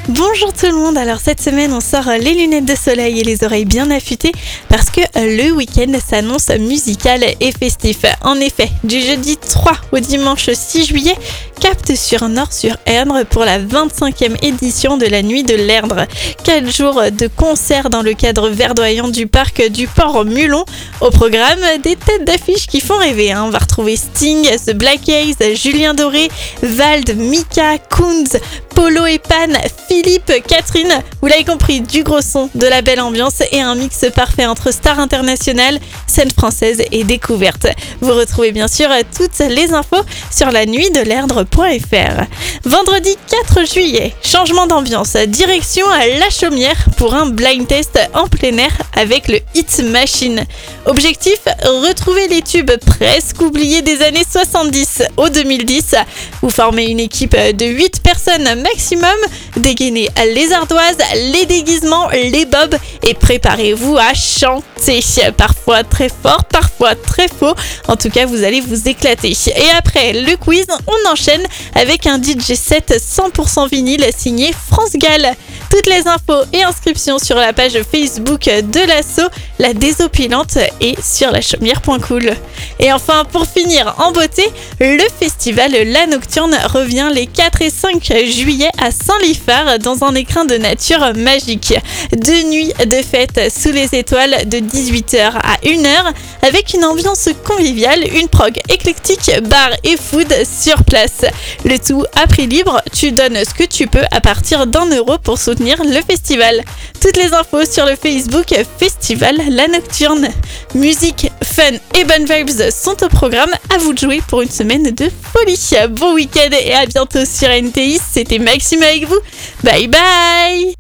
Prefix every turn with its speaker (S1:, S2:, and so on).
S1: Bonjour tout le monde, alors cette semaine on sort les lunettes de soleil et les oreilles bien affûtées parce que le week-end s'annonce musical et festif. En effet, du jeudi 3 au dimanche 6 juillet, capte sur Nord-sur-Erdre pour la 25e édition de la Nuit de l'Erdre. 4 jours de concerts dans le cadre verdoyant du parc du Port-Mulon. Au programme, des têtes d'affiche qui font rêver. On va retrouver Sting, The Black Keys, Julien Doré, Vald, Mika, Kunz, Polo et Pan, Philippe, Catherine. Vous l'avez compris, du gros son, de la belle ambiance et un mix parfait entre stars internationales, scène française et découverte. Vous retrouvez bien sûr toutes les infos sur lanuitdelerdre.fr. Vendredi 4 juillet, changement d'ambiance, direction à La Chaumière pour un blind test en plein air avec le Hit Machine. Objectif, retrouver les tubes presque oubliés des années 70 au 2010. Vous formez une équipe de 8 personnes maximum, dégainez les ardoises, les déguisements, les bobs et préparez-vous à chanter. Parfois très fort, parfois très faux. En tout cas, vous allez vous éclater. Et après le quiz, on enchaîne avec un DJ set 100% vinyle signé France Gall. Toutes les infos et inscriptions sur la page Facebook de l'asso, la désopilante et sur lachaumière.cool. Et enfin, pour finir en beauté, le festival La Nocturne revient les 4 et 5 juillet à Saint-Liphard dans un écrin de nature magique. 2 nuits de fête sous les étoiles de 18h à 1h avec une ambiance conviviale, une prog éclectique, bar et food sur place. Le tout à prix libre, tu donnes ce que tu peux à partir d'€1 pour soutenir le festival. Toutes les infos sur le Facebook Festival La Nocturne. Musique, fun et bonnes vibes sont au programme. À vous de jouer pour une semaine de folie. Bon week-end et à bientôt sur NTI. C'était Maxime avec vous. Bye bye.